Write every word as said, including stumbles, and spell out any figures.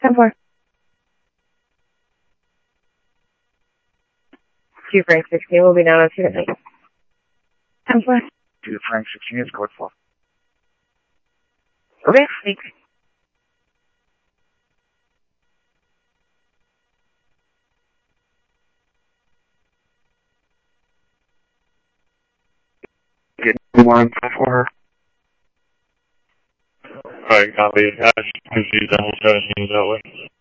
ten four. two Frank sixteen will be down on two at night. ten four. two Frank sixteen is code four. Okay, thanks. Good morning, for her. Alright, copy. Ash, proceed to hold seventeen that way.